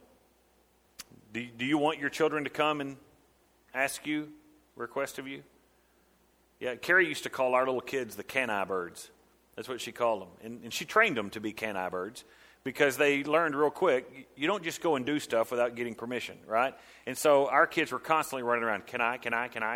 Do you want your children to come and ask you, request of you? Yeah, Carrie used to call our little kids the can-I birds. That's what she called them. And she trained them to be can-I birds because they learned real quick, you don't just go and do stuff without getting permission, right? And so our kids were constantly running around, can I?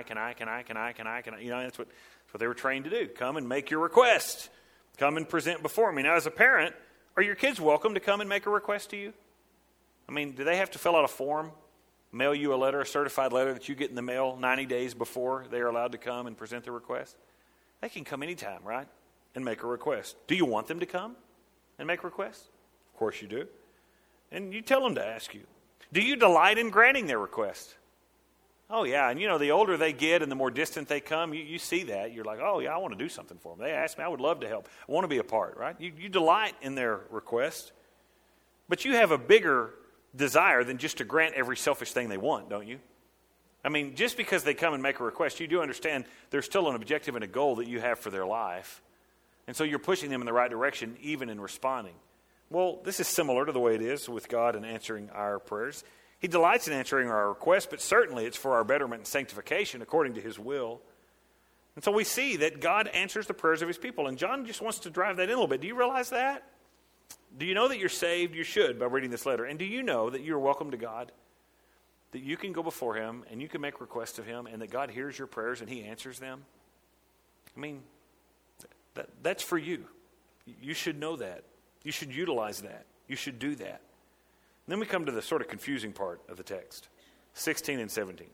You know, that's what they were trained to do. Come and make your request. Come and present before me. Now, as a parent, are your kids welcome to come and make a request to you? I mean, do they have to fill out a form, mail you a letter, a certified letter that you get in the mail 90 days before they are allowed to come and present their request? They can come anytime, right, and make a request. Do you want them to come and make requests? Of course you do. And you tell them to ask you. Do you delight in granting their request? Oh, yeah, and you know, the older they get and the more distant they come, you see that. You're like, oh, yeah, I want to do something for them. They ask me, I would love to help. I want to be a part, right? You delight in their request. But you have a bigger desire than just to grant every selfish thing they want, don't you? I mean, just because they come and make a request, you do understand there's still an objective and a goal that you have for their life. And so you're pushing them in the right direction, even in responding. Well, this is similar to the way it is with God in answering our prayers. He delights in answering our requests, but certainly it's for our betterment and sanctification according to his will. And so we see that God answers the prayers of his people. And John just wants to drive that in a little bit. Do you realize that? Do you know that you're saved? You should by reading this letter. And do you know that you're welcome to God? That you can go before him and you can make requests of him and that God hears your prayers and he answers them? I mean, that's for you. You should know that. You should utilize that. You should do that. And then we come to the sort of confusing part of the text, 16 and 17.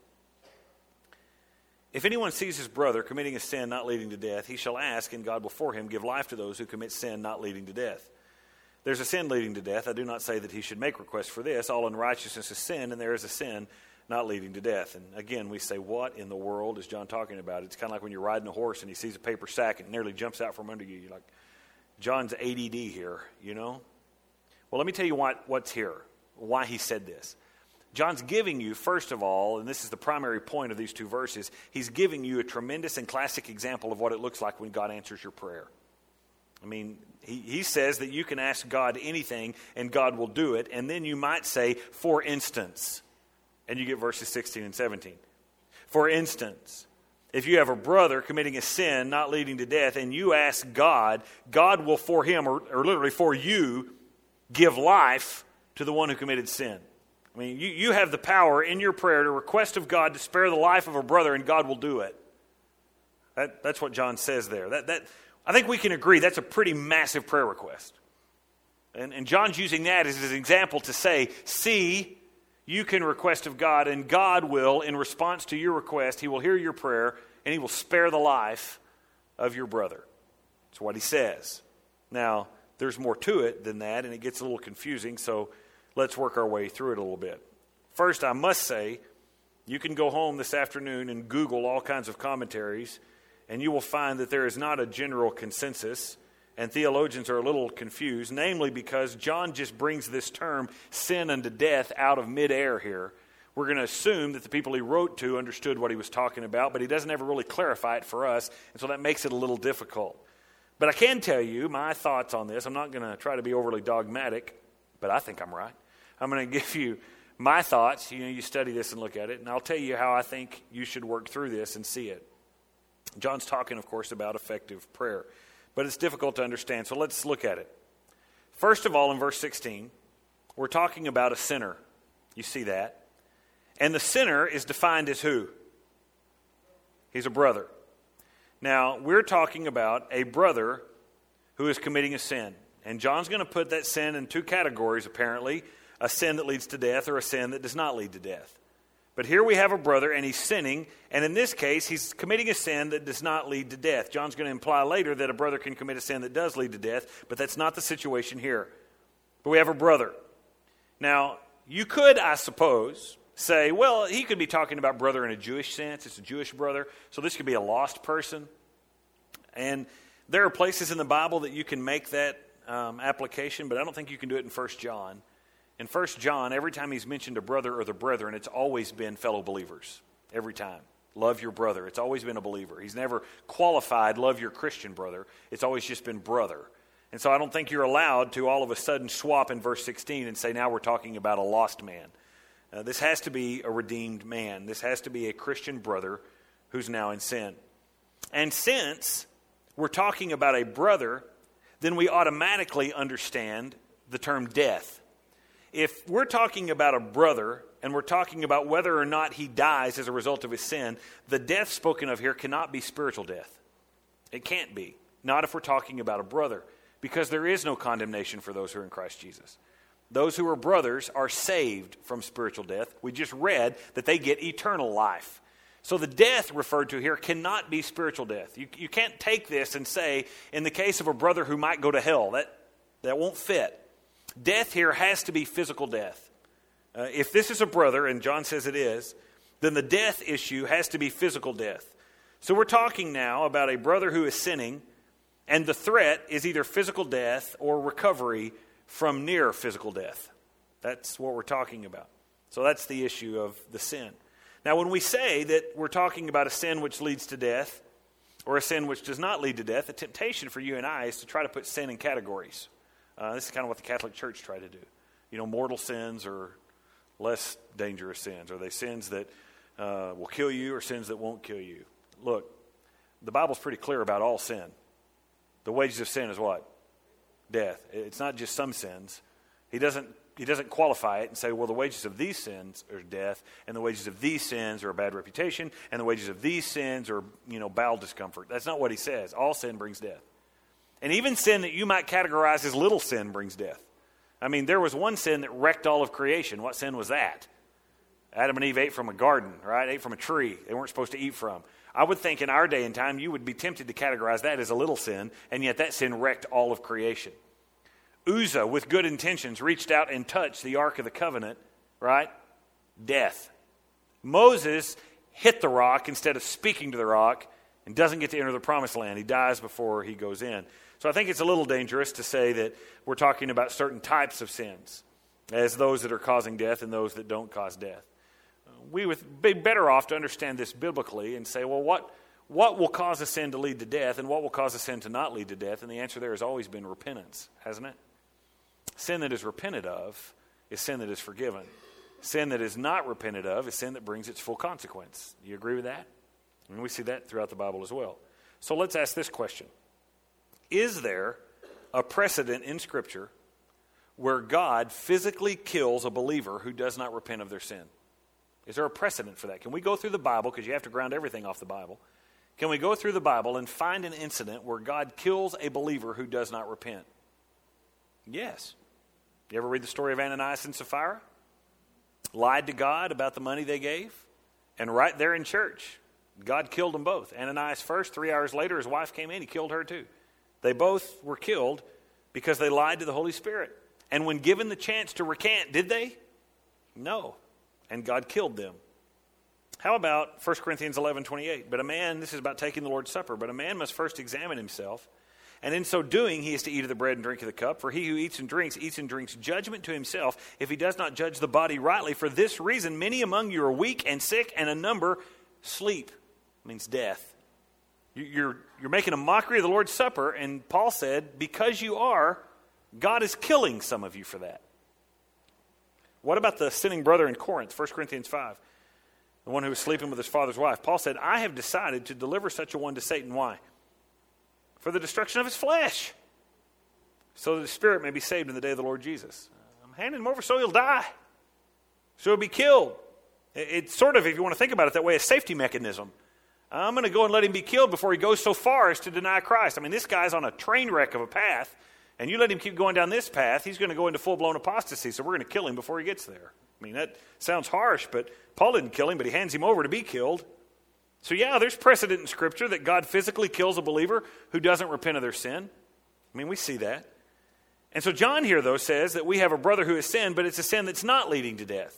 If anyone sees his brother committing a sin not leading to death, he shall ask, and God will for him give life to those who commit sin not leading to death. There's a sin leading to death. I do not say that he should make request for this. All unrighteousness is sin, and there is a sin not leading to death. And again, we say, what in the world is John talking about? It's kind of like when you're riding a horse and he sees a paper sack and it nearly jumps out from under you. You're like, John's ADD here, you know? Well, let me tell you what's here, why he said this. John's giving you, first of all, and this is the primary point of these two verses, he's giving you a tremendous and classic example of what it looks like when God answers your prayer. I mean, he says that you can ask God anything and God will do it, and then you might say, for instance, and you get verses 16 and 17. For instance, if you have a brother committing a sin not leading to death and you ask God, God will for him, or literally for you, give life to the one who committed sin. I mean, you have the power in your prayer to request of God to spare the life of a brother, and God will do it. That's what John says there. I think we can agree that's a pretty massive prayer request. And John's using that as an example to say, see, you can request of God, and God will, in response to your request, he will hear your prayer, and he will spare the life of your brother. That's what he says. Now, there's more to it than that, and it gets a little confusing, so let's work our way through it a little bit. First, I must say, you can go home this afternoon and Google all kinds of commentaries, and you will find that there is not a general consensus, and theologians are a little confused, namely because John just brings this term, sin unto death, out of midair here. We're going to assume that the people he wrote to understood what he was talking about, but he doesn't ever really clarify it for us, and so that makes it a little difficult. But I can tell you my thoughts on this. I'm not going to try to be overly dogmatic, but I think I'm right. I'm going to give you my thoughts. You study this and look at it, and I'll tell you how I think you should work through this and see it. John's talking, of course, about effective prayer, but it's difficult to understand, so let's look at it. First of all, in verse 16, we're talking about a sinner. You see that? And the sinner is defined as who? He's a brother. Now, we're talking about a brother who is committing a sin. And John's going to put that sin in two categories, apparently. A sin that leads to death or a sin that does not lead to death. But here we have a brother and he's sinning. And in this case, he's committing a sin that does not lead to death. John's going to imply later that a brother can commit a sin that does lead to death. But that's not the situation here. But we have a brother. Now, you could, I suppose, say, well, he could be talking about brother in a Jewish sense. It's a Jewish brother. So this could be a lost person. And there are places in the Bible that you can make that application, but I don't think you can do it in 1 John. In 1 John, every time he's mentioned a brother or the brethren, it's always been fellow believers. Every time. Love your brother. It's always been a believer. He's never qualified, love your Christian brother. It's always just been brother. And so I don't think you're allowed to all of a sudden swap in verse 16 and say, now we're talking about a lost man. This has to be a redeemed man. This has to be a Christian brother who's now in sin. And since we're talking about a brother, then we automatically understand the term death. If we're talking about a brother and we're talking about whether or not he dies as a result of his sin, the death spoken of here cannot be spiritual death. It can't be. Not if we're talking about a brother, because there is no condemnation for those who are in Christ Jesus. Those who are brothers are saved from spiritual death. We just read that they get eternal life. So the death referred to here cannot be spiritual death. You can't take this and say, in the case of a brother who might go to hell, that won't fit. Death here has to be physical death. If this is a brother, and John says it is, then the death issue has to be physical death. So we're talking now about a brother who is sinning, and the threat is either physical death or recovery from near physical death. That's what we're talking about. So that's the issue of the sin. Now, when we say that we're talking about a sin which leads to death or a sin which does not lead to death, the temptation for you and I is to try to put sin in categories. This is kind of what the Catholic Church tried to do. You know, mortal sins or less dangerous sins. Are they sins that will kill you or sins that won't kill you? Look, the Bible's pretty clear about all sin. The wages of sin is what? Death. It's not just some sins. He doesn't qualify it and say, well, the wages of these sins are death, and the wages of these sins are a bad reputation, and the wages of these sins are, bowel discomfort. That's not what he says. All sin brings death. And even sin that you might categorize as little sin brings death. I mean, there was one sin that wrecked all of creation. What sin was that? Adam and Eve ate from a garden, right? Ate from a tree they weren't supposed to eat from. I would think in our day and time you would be tempted to categorize that as a little sin, and yet that sin wrecked all of creation. Uzzah, with good intentions, reached out and touched the Ark of the Covenant, right? Death. Moses hit the rock instead of speaking to the rock and doesn't get to enter the promised land. He dies before he goes in. So I think it's a little dangerous to say that we're talking about certain types of sins as those that are causing death and those that don't cause death. We would be better off to understand this biblically and say, well, what will cause a sin to lead to death and what will cause a sin to not lead to death? And the answer there has always been repentance, hasn't it? Sin that is repented of is sin that is forgiven. Sin that is not repented of is sin that brings its full consequence. You agree with that? And we see that throughout the Bible as well. So let's ask this question. Is there a precedent in Scripture where God physically kills a believer who does not repent of their sin? Is there a precedent for that? Can we go through the Bible, because you have to ground everything off the Bible. Can we go through the Bible and find an incident where God kills a believer who does not repent? Yes. You ever read the story of Ananias and Sapphira? Lied to God about the money they gave. And right there in church, God killed them both. Ananias first, 3 hours later, his wife came in, he killed her too. They both were killed because they lied to the Holy Spirit. And when given the chance to recant, did they? No. And God killed them. How about 1 Corinthians 11:28? But a man, this is about taking the Lord's Supper, but a man must first examine himself, and in so doing he is to eat of the bread and drink of the cup. For he who eats and drinks judgment to himself, if he does not judge the body rightly. For this reason many among you are weak and sick, and a number sleep. It means death. You're making a mockery of the Lord's Supper, and Paul said, because you are, God is killing some of you for that. What about the sinning brother in Corinth, 1 Corinthians 5? The one who was sleeping with his father's wife. Paul said, I have decided to deliver such a one to Satan. Why? For the destruction of his flesh, so that his spirit may be saved in the day of the Lord Jesus. I'm handing him over so he'll die, so he'll be killed. It's sort of, if you want to think about it that way, a safety mechanism. I'm going to go and let him be killed before he goes so far as to deny Christ. I mean, this guy's on a train wreck of a path, and you let him keep going down this path, he's going to go into full-blown apostasy, so we're going to kill him before he gets there. I mean, that sounds harsh, but Paul didn't kill him, but he hands him over to be killed. So yeah, there's precedent in Scripture that God physically kills a believer who doesn't repent of their sin. I mean, we see that. And so John here, though, says that we have a brother who has sinned, but it's a sin that's not leading to death.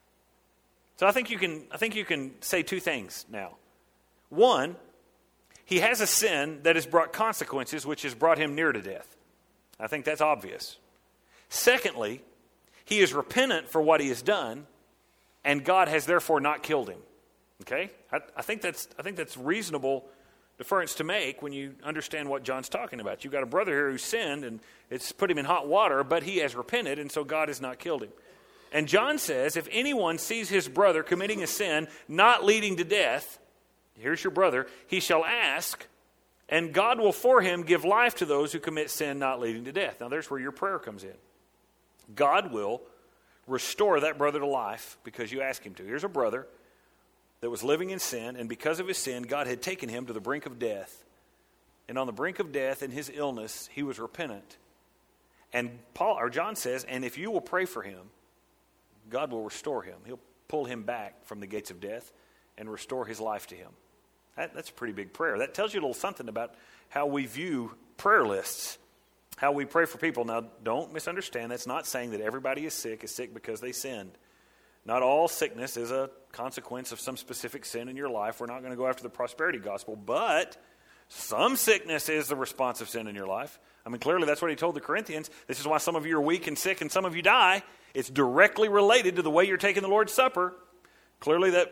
So I think you can say two things now. One, he has a sin that has brought consequences, which has brought him near to death. I think that's obvious. Secondly, he is repentant for what he has done, and God has therefore not killed him. Okay? I think that's reasonable deference to make when you understand what John's talking about. You've got a brother here who sinned, and it's put him in hot water, but he has repented, and so God has not killed him. And John says, if anyone sees his brother committing a sin not leading to death, here's your brother, he shall ask, and God will for him give life to those who commit sin not leading to death. Now there's where your prayer comes in. God will restore that brother to life because you ask him to. Here's a brother that was living in sin, and because of his sin, God had taken him to the brink of death. And on the brink of death in his illness, he was repentant. And John says, and if you will pray for him, God will restore him. He'll pull him back from the gates of death and restore his life to him. That's a pretty big prayer. That tells you a little something about how we view prayer lists, how we pray for people. Now, don't misunderstand. That's not saying that everybody is sick because they sinned. Not all sickness is a consequence of some specific sin in your life. We're not going to go after the prosperity gospel, but some sickness is the response of sin in your life. I mean, clearly that's what he told the Corinthians. This is why some of you are weak and sick and some of you die. It's directly related to the way you're taking the Lord's Supper. Clearly that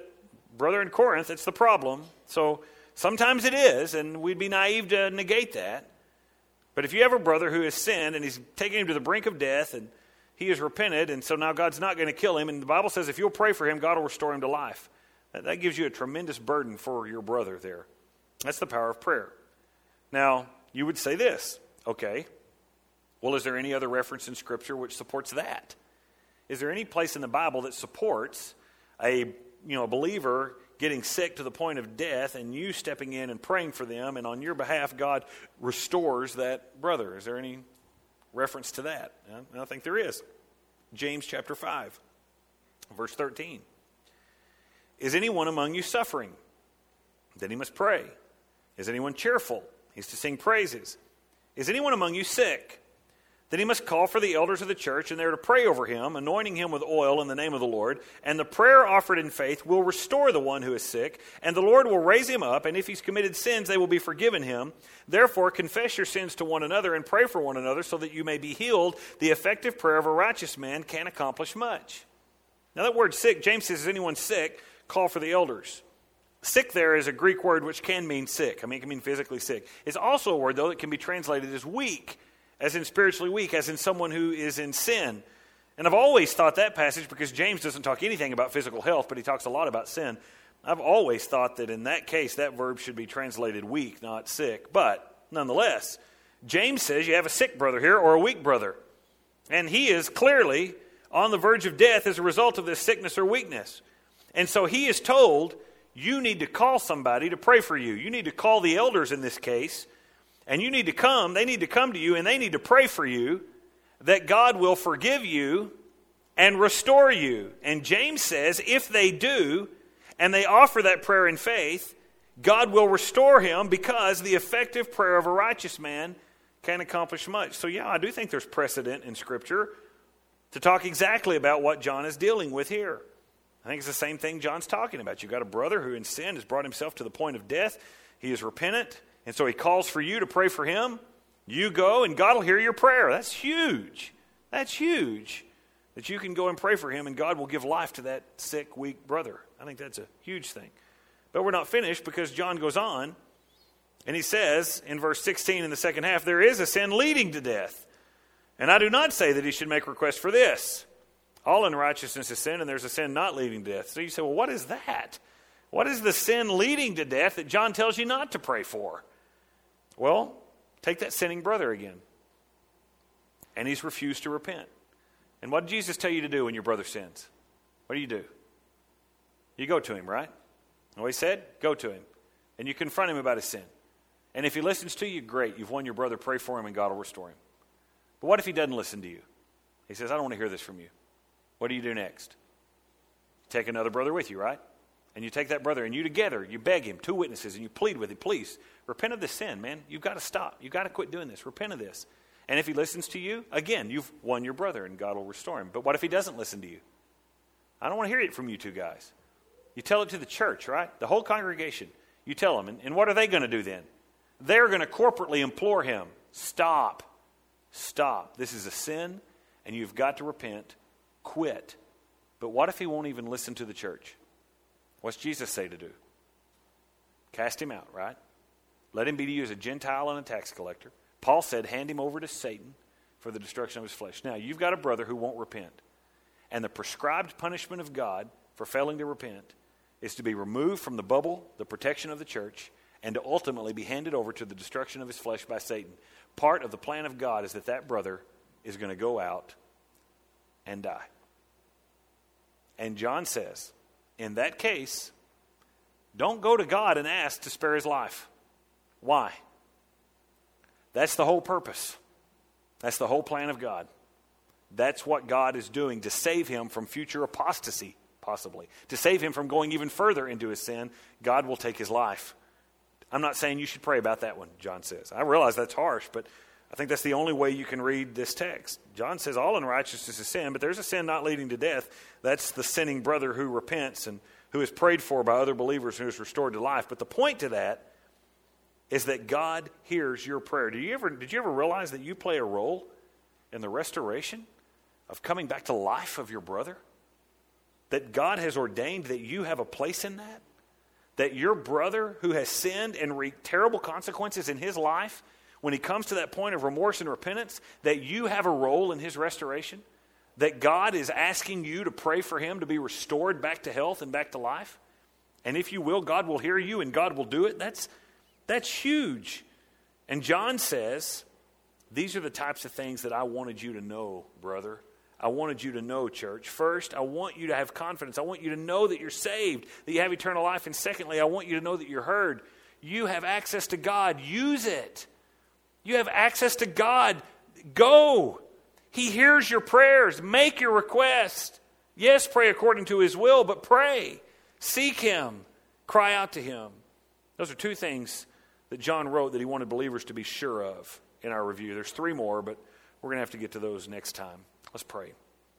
brother in Corinth, it's the problem. So sometimes it is, and we'd be naive to negate that. But if you have a brother who has sinned and he's taking him to the brink of death and he has repented, and so now God's not going to kill him, and the Bible says if you'll pray for him, God will restore him to life. That gives you a tremendous burden for your brother there. That's the power of prayer. Now, you would say this, okay, well, is there any other reference in Scripture which supports that? Is there any place in the Bible that supports a believer getting sick to the point of death and you stepping in and praying for them, and on your behalf God restores that brother? Is there any reference to that? I think there is. James chapter 5, verse 13. Is anyone among you suffering? Then he must pray. Is anyone cheerful? He's to sing praises. Is anyone among you sick? Then he must call for the elders of the church, and they're to pray over him, anointing him with oil in the name of the Lord. And the prayer offered in faith will restore the one who is sick, and the Lord will raise him up, and if he's committed sins, they will be forgiven him. Therefore, confess your sins to one another and pray for one another so that you may be healed. The effective prayer of a righteous man can accomplish much. Now that word sick, James says, is anyone sick? Call for the elders. Sick there is a Greek word which can mean sick. It can mean physically sick. It's also a word, though, that can be translated as weak, as in spiritually weak, as in someone who is in sin. And I've always thought that passage, because James doesn't talk anything about physical health, but he talks a lot about sin. I've always thought that in that case, that verb should be translated weak, not sick. But nonetheless, James says you have a sick brother here or a weak brother. And he is clearly on the verge of death as a result of this sickness or weakness. And so he is told, you need to call somebody to pray for you. You need to call the elders in this case. And you need to come, they need to come to you, and they need to pray for you that God will forgive you and restore you. And James says if they do, and they offer that prayer in faith, God will restore him, because the effective prayer of a righteous man can accomplish much. So yeah, I do think there's precedent in Scripture to talk exactly about what John is dealing with here. I think it's the same thing John's talking about. You've got a brother who in sin has brought himself to the point of death. He is repentant. And so he calls for you to pray for him. You go, and God will hear your prayer. That's huge. That's huge. That you can go and pray for him, and God will give life to that sick, weak brother. I think that's a huge thing. But we're not finished, because John goes on, and he says in verse 16 in the second half, there is a sin leading to death. And I do not say that he should make request for this. All unrighteousness is sin, and there's a sin not leading to death. So you say, well, what is that? What is the sin leading to death that John tells you not to pray for? Well, take that sinning brother again. And he's refused to repent. And what did Jesus tell you to do when your brother sins? What do? You go to him, right? Know what he said? Go to him. And you confront him about his sin. And if he listens to you, great. You've won your brother. Pray for him, and God will restore him. But what if he doesn't listen to you? He says, I don't want to hear this from you. What do you do next? Take another brother with you, right? And you take that brother, and you together, you beg him, 2 witnesses, and you plead with him, please, repent of this sin, man. You've got to stop. You've got to quit doing this. Repent of this. And if he listens to you, again, you've won your brother, and God will restore him. But what if he doesn't listen to you? I don't want to hear it from you two guys. You tell it to the church, right? The whole congregation. You tell them. And what are they going to do then? They're going to corporately implore him, stop. Stop. This is a sin, and you've got to repent. Quit. But what if he won't even listen to the church? What's Jesus say to do? Cast him out, right? Let him be to you as a Gentile and a tax collector. Paul said, hand him over to Satan for the destruction of his flesh. Now, you've got a brother who won't repent. And the prescribed punishment of God for failing to repent is to be removed from the bubble, the protection of the church, and to ultimately be handed over to the destruction of his flesh by Satan. Part of the plan of God is that brother is going to go out and die. And John says, in that case, don't go to God and ask to spare his life. Why? That's the whole purpose. That's the whole plan of God. That's what God is doing to save him from future apostasy, possibly. To save him from going even further into his sin, God will take his life. I'm not saying you should pray about that one, John says. I realize that's harsh, but I think that's the only way you can read this text. John says all unrighteousness is sin, but there's a sin not leading to death. That's the sinning brother who repents and who is prayed for by other believers and who is restored to life. But the point to that is that God hears your prayer. Did you ever realize that you play a role in the restoration of coming back to life of your brother? that God has ordained that you have a place in that? That your brother who has sinned and reaped terrible consequences in his life, when he comes to that point of remorse and repentance, that you have a role in his restoration? That God is asking you to pray for him to be restored back to health and back to life? And if you will, God will hear you and God will do it. That's huge. And John says, these are the types of things that I wanted you to know, brother. I wanted you to know, church. First, I want you to have confidence. I want you to know that you're saved, that you have eternal life. And secondly, I want you to know that you're heard. You have access to God. Use it. You have access to God. Go. He hears your prayers. Make your request. Yes, pray according to his will, but pray. Seek him. Cry out to him. Those are two things that John wrote that he wanted believers to be sure of in our review. There's three more, but we're going to have to get to those next time. Let's pray.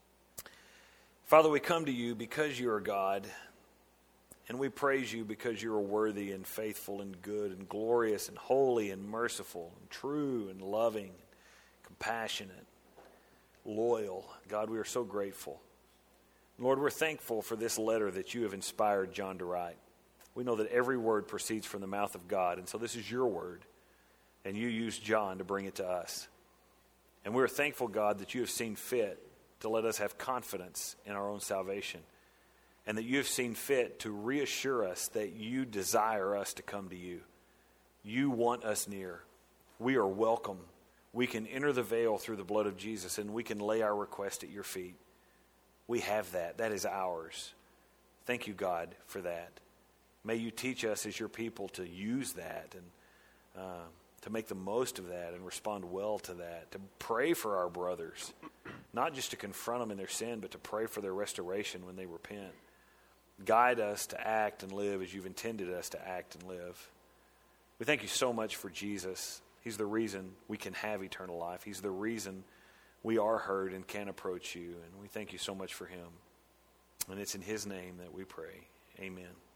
Father, we come to you because you are God, and we praise you because you are worthy and faithful and good and glorious and holy and merciful and true and loving and compassionate, loyal. God, we are so grateful. Lord, we're thankful for this letter that you have inspired John to write. We know that every word proceeds from the mouth of God, and so this is your word, and you used John to bring it to us. And we're thankful, God, that you have seen fit to let us have confidence in our own salvation, and that you have seen fit to reassure us that you desire us to come to you. You want us near. We are welcome. We can enter the veil through the blood of Jesus, and we can lay our request at your feet. We have that. That is ours. Thank you, God, for that. May you teach us as your people to use that and to make the most of that and respond well to that, to pray for our brothers, not just to confront them in their sin, but to pray for their restoration when they repent. Guide us to act and live as you've intended us to act and live. We thank you so much for Jesus. He's the reason we can have eternal life. He's the reason we are heard and can approach you, and we thank you so much for him. And it's in his name that we pray. Amen.